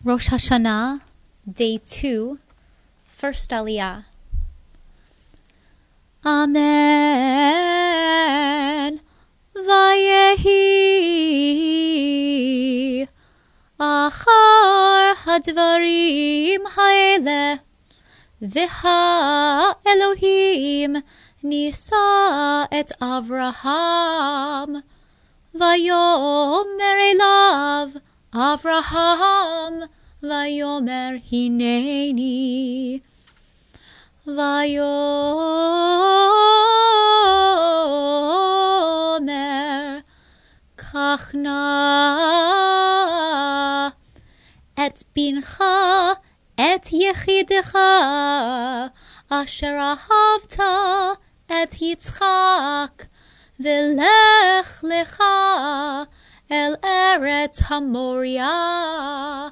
Rosh Hashanah, Day 2, First Aliyah. Amen. Vayehi achar hadvarim haele v'ha Elohim nisa et Avraham vayomer elav Avraham vayomer hineni vayomer kachna et bincha et yechidecha asher ahavta et Yitzchak v'lech lecha el eretz hamoria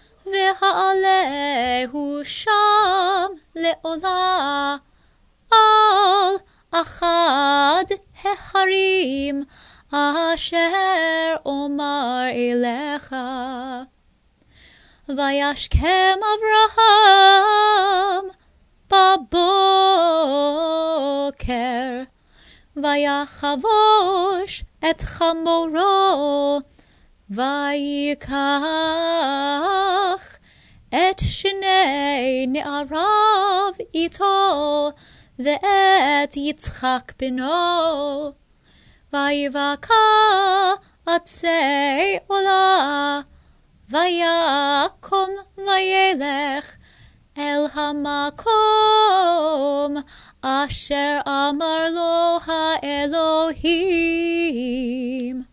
v'ha'alehu sham le'olah al achad heharim asher omar elecha vayashkem Avraham baboker vayachavosh et chamoro vayikach et shnei ne'arav ito ve'et Yitzchak beno vayivaka atzei olah vayakom vayelech el hamakom asher amar lo ha'Elohim